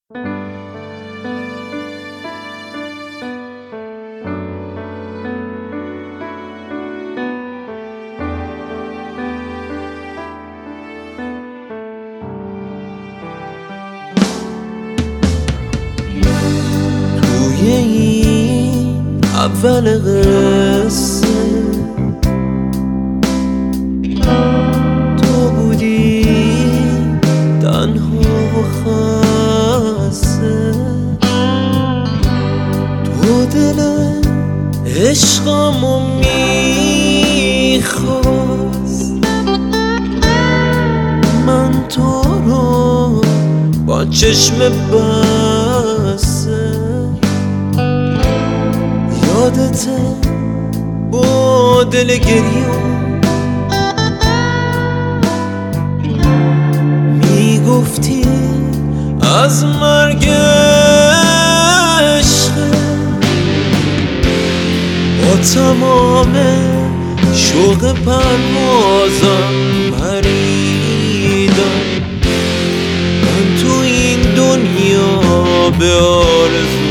توی این اول قصه تو بودی تنها و خسته، تو دل عشقمو میخواست، من تو رو با چشم بسته یادته با دل گریون میگفتی از مرگ عشقه، با تمام شوق پروازم پریدم من تو این دنیا به آرزو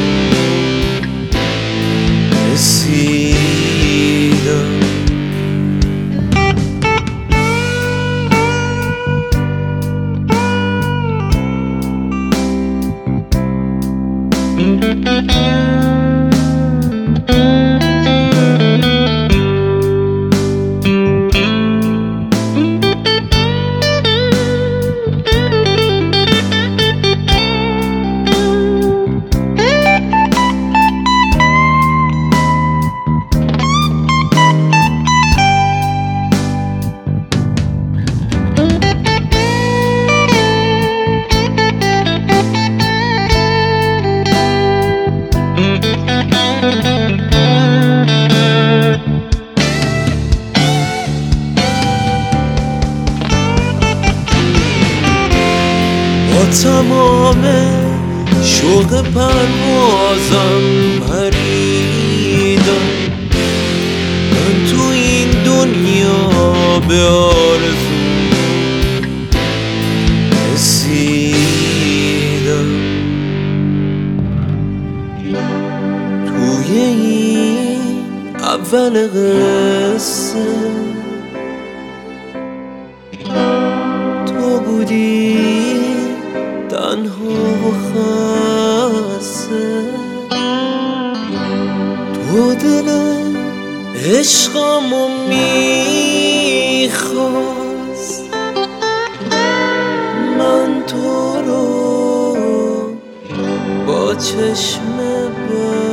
رسیدم. با تمام شوق پروازم پریدم من تو این دنیا به آرزو رسیدم. توی این اول قصه تو بودی تنها و خسته، تو دل عشقمو میخواست، من تو رو با چشم